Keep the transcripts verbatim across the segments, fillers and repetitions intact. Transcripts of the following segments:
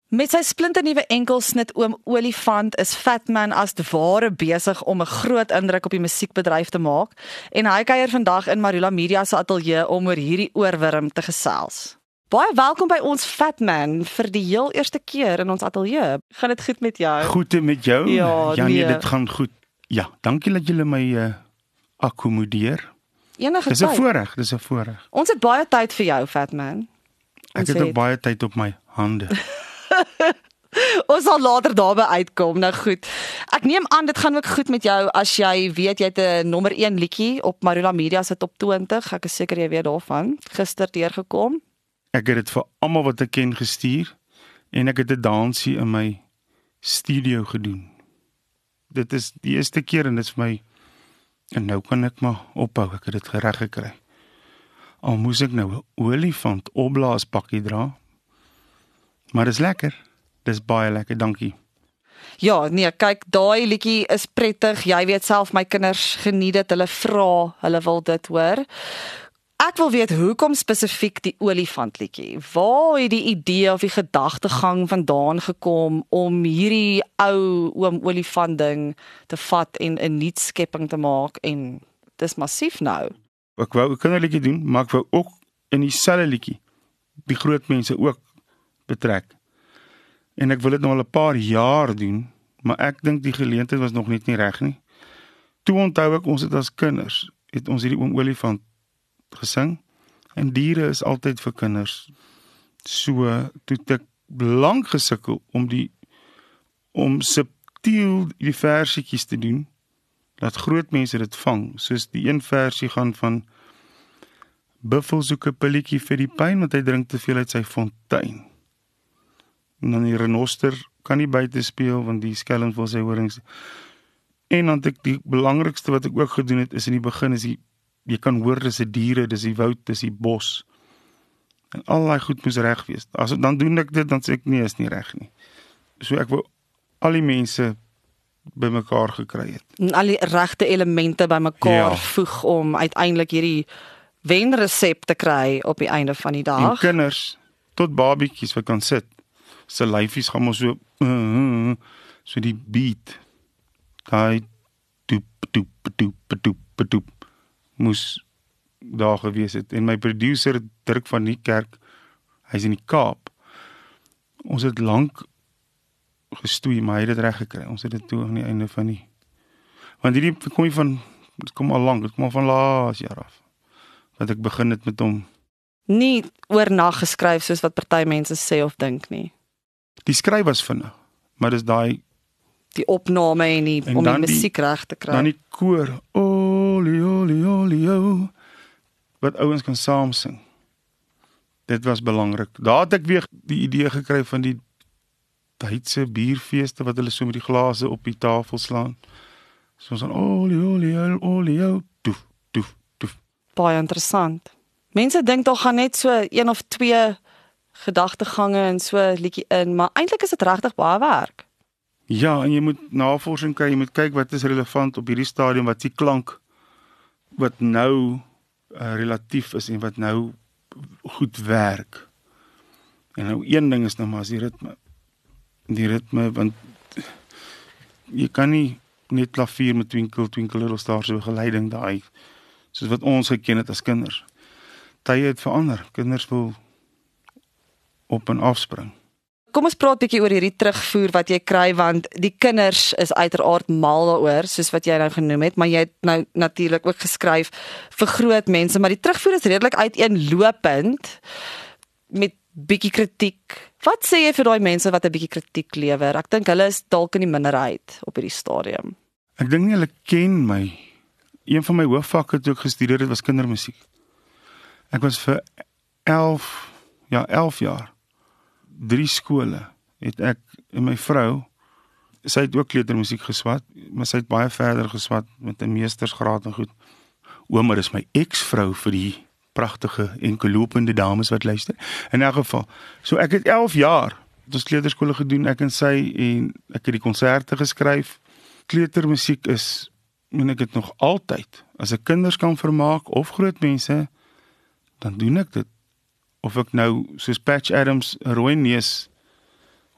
Met sy splinternuwe enkelsnit oom Olifant is Fatman as te ware besig om 'n groot indruk op die musiekbedryf te maak en hy kuier vandag in Marula Media se ateljee om oor hierdie oorwurm te gesels. Baie welkom by ons Fatman vir die heel eerste keer in ons ateljee. Gaan dit goed met jou? Goed met jou? Ja, ja nee, nee. dit gaan goed. Ja, dankie dat julle my uh, akkommodeer. Enige Dis 'n tyd. voorreg, dis 'n voorreg. Ons het baie tyd vir jou, Fatman. Ek het ook baie tyd op my hande. Ons sal later daarby uitkom. Nou goed. Ek neem aan dit gaan ook goed met jou as jy weet jy het 'n nommer een liedjie op Marula Media se top twintig. Ek is seker jy weet daarvan. Gister deurgekom. Ek het dit vir almal wat ek ken gestuur en ek het 'n dansie in my studio gedoen. Dit is die eerste keer en dit is vir my en nou kan ek maar ophou. Ek het dit reg gekry. Al moes ek nou 'n olifant opblaaspakkie dra. Maar dis lekker. Dis baie lekker, dankie. Ja, nee, kyk, daai liedjie is prettig. Jy weet self my kinders geniet dit. Hulle vra, hulle wil dit hoor. Ek wil weet hoekom spesifiek die olifant liedjie. Waar het die idee of die gedagtegang vandaan gekom om hierdie ou oom olifant ding te vat en 'n nuut skepping te maak en dis massief nou. Ek wou 'n kinderliedjie doen, maar ek wou ook in dieselfde liedjie die groot mense ook betrek. En ek wil dit nou al 'n paar jaar doen, maar ek dink die geleentheid was nog net nie reg nie. Toe onthou ek ons het as kinders, het ons hierdie oom olifant gesing, en diere is altyd vir kinders. So, toe het ek lank gesukkel om die, om subtiel die versietjies te doen, dat groot mense dit vang, soos die een versie gaan van, Buffel soek 'n pilletjie vir die pyn, want hy drink te veel uit sy fontein. En dan die renoster kan nie buite speel, want die skelm wil sy horings. En dan het ek die belangrikste wat ek ook gedoen het, is in die begin, is die, jy kan hoor, dis die diere, dis die woud, dis die bos. En al die goed moes reg wees. As dan doen ek dit, dan sê ek, nee, is nie reg nie. So ek wil al die mense bymekaar gekry het. En al die regte elemente bymekaar Ja. voeg om uiteindelik hierdie wenresep te kry op die einde van die En dag. kinders, tot babietjies wat kan sit, sy lyfies gaan maar so, uh, uh, so die beat, daai toep, toep, toep, toep, toep, moes daar gewees het. En my producer, Dirk van die Kerk, hy is in die Kaap. Ons het lank gestoei, maar hy het dit reg gekry. Ons het dit toe aan die einde van die, want hierdie kom nie van, dit kom al lank, dit kom al van laas jaar af, wat ek begin het met hom. Nie oornag geskryf soos wat party mense sê of dink nie. Die skryf was vinnig, maar dis daai, Die opname en die En om die dan die- musiek reg te kry. dan die koor, oli, oli, oli, o, wat ouens kan saam sing. Dit was belangrik. Daar het ek weer die idee gekry van die Duitse bierfeeste, wat hulle so met die glase op die tafel slaan. So ons dan, oli, oli, oli, oli, o, toef, toef, toef. Baie interessant. Mense dink daar gaan net so een of twee gedagtegange en so 'n liedjie in, maar eintlik is dit regtig baie werk. Ja, en jy moet navorsing kry, jy moet kyk wat is relevant op hierdie stadium, wat die klank, wat nou uh, relatief is en wat nou goed werk. En nou een ding is nou maar as die ritme. Die ritme, want jy kan nie net klavier met Twinkle, Twinkle Little Star se begeleiding daai, soos wat ons geken het as kinders. Tye het verander, kinders wil op en afspring. Kom ons praat 'n bietjie oor hierdie terugvoer wat jy kry, want die kinders is uiteraard mal daaroor, soos wat jy nou genoem het, maar jy het nou natuurlik ook geskryf vir groot mense, maar die terugvoer is redelik uiteenlopend met bietjie kritiek. Wat sê jy vir daai mense wat 'n bietjie kritiek lewer? Ek dink hulle is dalk in die minderheid op hierdie stadium. Ek dink nie hulle ken my. Een van my hoofvakke toe ek gestudeer het, was kindermusiek. Ek was vir elf, ja, elf jaar. Drie skole het ek en my vrou, sy het ook kleutermusiek geswat, maar sy het baie verder geswat met 'n meestersgraad en goed. Ouma, dis my ex-vrou vir die pragtige enkelopende dames wat luister. In elk geval, so ek het elf jaar het ons kleuterskole gedoen, ek en sy, en ek het die konserte geskryf. Kleutermusiek is, en ek het nog altyd, as ek kinders kan vermaak, of groot mense, dan doen ek dit. Of ek nou, soos Patch Adams, 'n rooi neus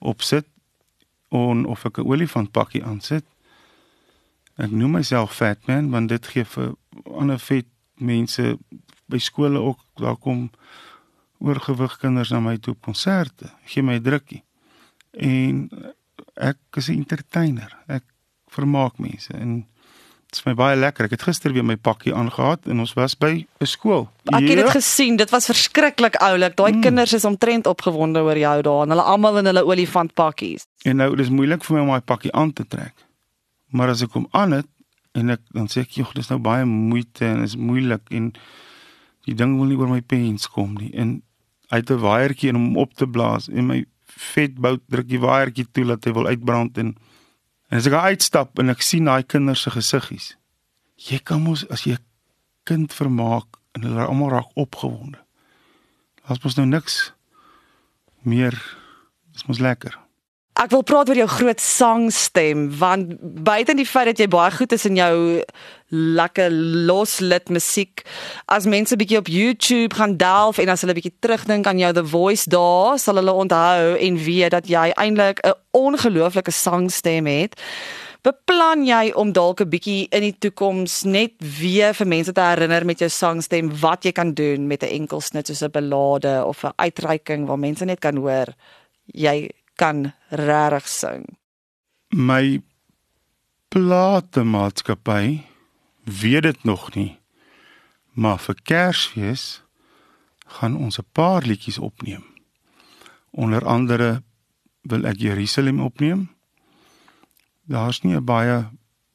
opsit on, of ek 'n olifantpakkie aansit. Ek noem myself fat man, want dit gee vir ander vet mense by skole ook, daar kom oorgewig kinders na my toe op konserte, gee my 'n drukkie. En ek is 'n entertainer, ek vermaak mense, en dit is my baie lekker. Ek het gister weer my pakkie aangehad, en ons was by 'n skool. Ek het dit Ja. gesien, dit was verskriklik oulik. Daai mm. kinders is omtrent opgewonde oor jou daar, en hulle almal in hulle olifantpakkies. En nou, dit is moeilik vir my om my pakkie aan te trek. Maar as ek hom aan het, en ek, dan sê ek, joh, dis nou baie moeite, en is moeilik, en die ding wil nie oor my pens kom nie, en hy het 'n waaiertjie en om hom op te blaas, en my vetbout druk die waaiertjie toe, dat hy wil uitbrand, en, en as ek uitstap, en ek sien daai kinders se gesiggies, jy kan mos, as jy 'n kind vermaak, en hulle almal raak opgewonde, as mos nou niks meer, is mos lekker. Ek wil praat oor jou groot sangstem, want buiten die feit dat jy baie goed is in jou lekker loslit musiek, as mense bietjie op YouTube gaan delf en as hulle bietjie terugdink aan jou The Voice daar, sal hulle onthou en weet dat jy eintlik 'n ongelooflike sangstem het. Beplan jy om dalk 'n bietjie in die toekoms net weer vir mense te herinner met jou sangstem wat jy kan doen met 'n enkelsnit soos 'n ballade of 'n uitreiking waar mense net kan hoor jy kan regtig sing? My platemaatskappy weet dit nog nie, maar vir Kersfees gaan ons 'n paar liedjies opneem. Onder andere wil ek Jerusalem opneem. Daar's nie 'n baie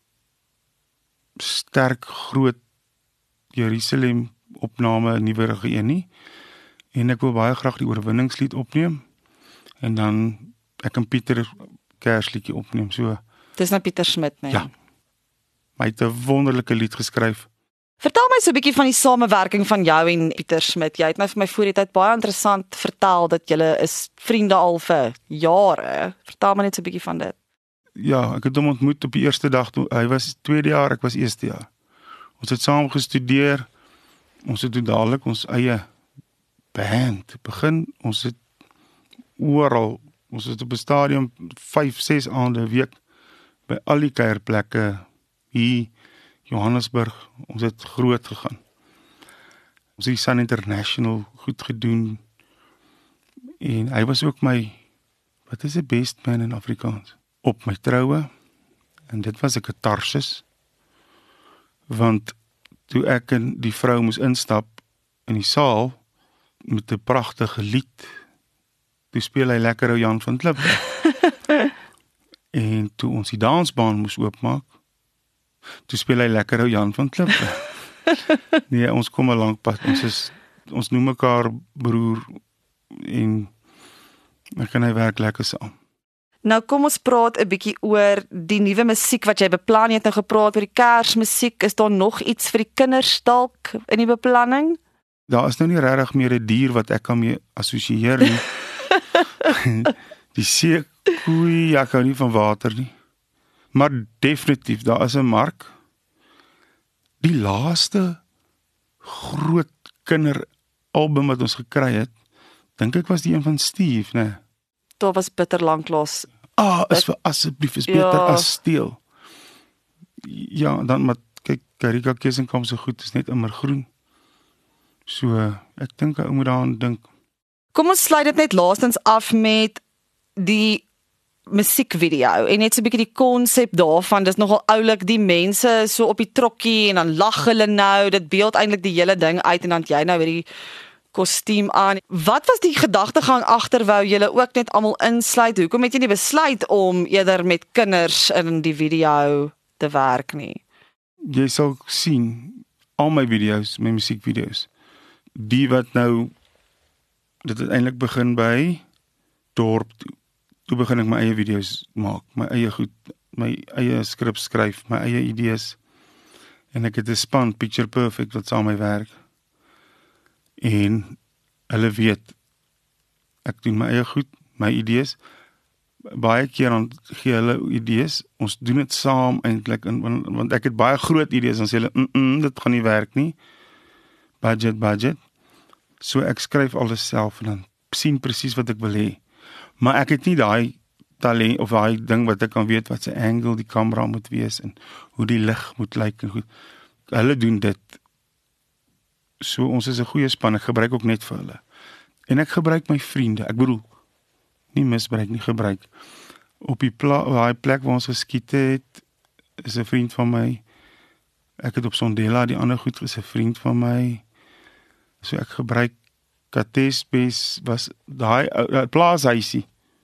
sterk groot Jerusalem opname nuwerige een nie, en ek wil baie graag die oorwinningslied opneem, en dan ek en Pieter Kersliedjie opneem, so. Dis nou Pieter Smit, nee. Ja, hy het 'n wonderlike lied geskryf. Vertel my so 'n bietjie van die samewerking van jou en Pieter Smit. Jy het my vir my voor die tyd baie interessant vertel dat julle is vriende al vir jare. Vertel my net so 'n bietjie van dit. Ja, ek het hom ontmoet op die eerste dag, toe, hy was tweede jaar, ek was eerste jaar. Ons het saam gestudeer, ons het toe dadelik ons eie band begin, ons het oral, ons het op 'n stadium vyf, ses aande 'n week by al die kuierplekke hier Johannesburg, ons het groot gegaan. Ons het die Sun International goed gedoen, en hy was ook my, wat is die best man in Afrikaans? Op my troue, en dit was 'n katarsis, want toe ek en die vrou moes instap in die saal met 'n pragtige lied, toe speel hy lekker ou Jan van Klippe. En toe ons die dansbaan moes oopmaak, toe speel hy lekker ou Jan van Klippe. Nee, ons kom 'n lank pad, ons is, ons noem mekaar broer, en ek en hy werk lekker saam. Nou kom ons praat 'n bietjie oor die nuwe musiek wat jy beplan. Jy het nou gepraat oor die Kersmusiek. Is daar nog iets vir die kinders dalk in die beplanning? Daar is nou nie regtig meer 'n dier wat ek kan mee assosieer nie. Die seekoei, ek hou nie van water nie. Maar definitief, daar is 'n mark. Die laaste groot kinderalbum wat ons gekry het, dink ek was die een van Steve, né? Nee. Daar was bitter lanklaas. Ah, is vir asseblief, is beter Ja. as steel. Ja, dan maar kyk, Karika Kesenkamp so goed, is net immer groen. So, ek dink ek moet daaraan dink. Kom ons sluit dit net laastens af met die musiekvideo en net so 'n bietjie die konsep daarvan. Dis nogal oulik, die mense so op die trokkie en dan lag hulle nou. Dit beeld eintlik die hele ding uit en dan jy nou weer die kostuum aan. Wat was die gedagtegang agter wou julle ook net almal insluit? Hoekom het jy nie besluit om eerder met kinders in die video te werk nie? Jy sal sien al my video's, my musiekvideo's. Die wat nou dit het eintlik begin by dorp toe. Toe begin ek my eie video's maak, my eie goed, my eie skrip skryf, my eie idees. En ek het 'n span, Picture Perfect, wat saam my werk. En hulle weet, ek doen my eie goed, my idees. Baie keer dan gee hulle idees, ons doen dit saam eintlik, want, want ek het baie groot idees, dan sê hulle, mm -mm, dit gaan nie werk nie. Budget, budget. So ek skryf alles self en dan sien presies wat ek wil hê. Maar ek het nie daai talent of daai ding wat ek kan weet wat se angle die kamera moet wees en hoe die lig moet lyk en goed. Hulle doen dit. So ons is 'n goeie span, ek gebruik ook net vir hulle. En ek gebruik my vriende, ek bedoel, nie misbruik, nie gebruik. Op die pla daai plek waar ons geskiet het, is 'n vriend van my. Ek het op Sondela die ander goed is 'n vriend van my. So ek gebruik Katesbes was daai uh, plaashuisie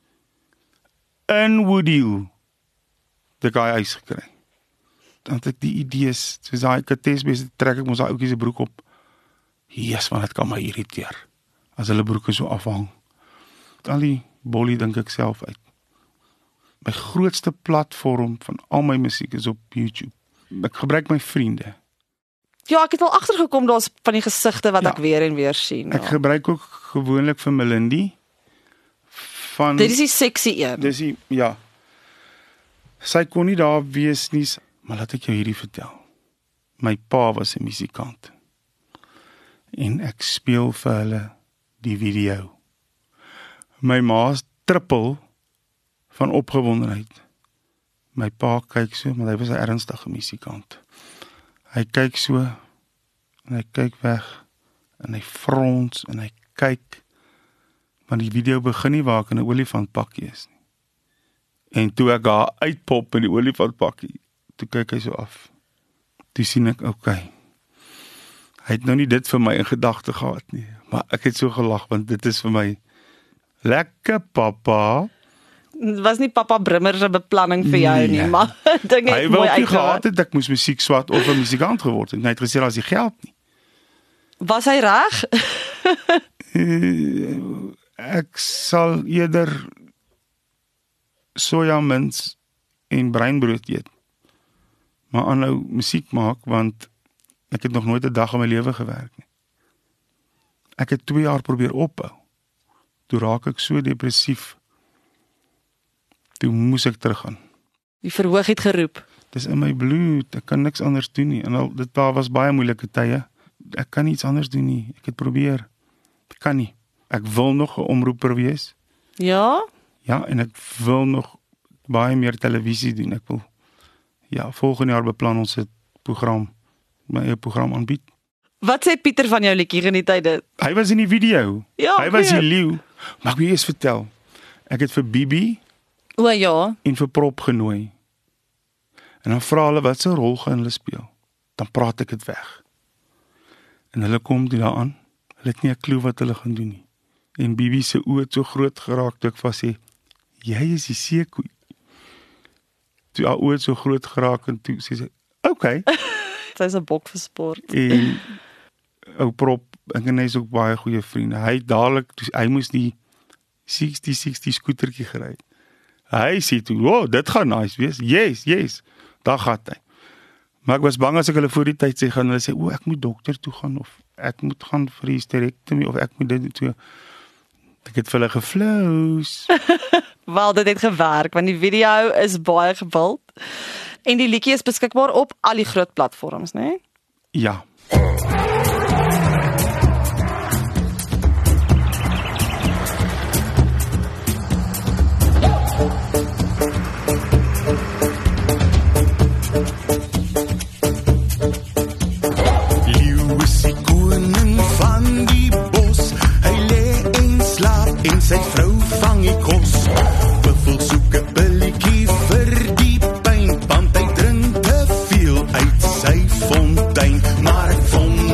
in Woodhill. Die guy huis gekry. Dan het ek die idees, soos daai Katesbes trek ek mos daai ouetjie se broek op. Jesus, man, dit kan my irriteer. As hulle broeke so afhang. Al die bollie dink ek self uit. My grootste platform van al my musiek is op YouTube. Ek gebruik my vriende. Ja, ek het al agtergekom daar's van die gesigte wat Ja. ek weer en weer sien. Ek Ja. gebruik ook gewoonlik vir Melindy. Van Dit is die sexy een. Dis die, ja. Sy kon nie daar wees nie, maar laat ek jou hierdie vertel. My pa was 'n musikant. En ek speel vir hulle die video. My ma's trippel van opgewondenheid. My pa kyk so, maar hy was 'n ernstige musikant. Hy kyk so, en hy kyk weg, en hy frons, en hy kyk, want die video begin nie waar ek in 'n olifantpakkie is nie. En toe ek daar uitpop in die olifantpakkie, toe kyk hy so af. Toe sien ek, okay, hy het nou nie dit vir my in gedagte gehad nie, maar ek het so gelag, want dit is vir my, lekker papa. Dit was nie Papa Brimmer se beplanning vir jou Nee. nie, maar dinge Hy het wou mooi nie gehad uitgewerk. het, ek moes musiek swat of 'n musikant geword het, en hy het gesê, as die geld nie. Was hy reg? Uh, ek sal eerder sojamins en breinbrood eet, maar aanhou musiek maak, want ek het nog nooit 'n dag in my lewe gewerk nie. Ek het twee jaar probeer ophou. Toe raak ek so depressief. Toe moes ek teruggaan. Die verhoog het geroep. Dis in my bloed, ek kan niks anders doen nie. En al, dit was baie moeilike tye. Ek kan niets anders doen nie. Ek het probeer. Ek kan nie. Ek wil nog 'n omroeper wees. Ja? Ja, en ek wil nog baie meer televisie doen. Ek wil, ja, volgende jaar beplan ons 'n program, my eie program aanbied. Wat sê Pieter van jou liedjie, geniet hy dit? Hy was in die video. Ja, Hy was nee. die leeu. Mag ek jou eers vertel? Ek het vir Bibi O ja, en vir Prop genooi. En dan vra hulle wat se rol gaan hulle speel. Dan praat ek dit weg. En hulle kom toe daaraan. Hulle het nie 'n klou wat hulle gaan doen nie. En Bibi se oë het so groot geraak toe ek vas sê, jy is die seekoei. Toe haar oë het so groot geraak en toe sê sy, okay. sy's 'n bok vir sport. En ou Prop, ek en hy is ook baie goeie vriende. Hy dadelik, hy moes die sixty sixty skootertjie gery. Hy sê toe, "Oh, dit gaan nice wees." Yes, yes. Daar gaan hy. Maar ek was bang as ek hulle voor die tyd sê, gaan hulle sê, "O, ek moet dokter toe gaan of ek moet gaan vir die hysterektomie of ek moet dit doen." So ek het vir hulle geflous. Wel, dit het gewerk want die video is baie gewild. En die liedjie is beskikbaar op al die groot platforms, né? Nee? Ja. En sy vrou vang die kos. Buffel soek 'n billetjie vir die pyn, want hy drink te veel uit sy fontein. Maar ek vond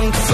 langs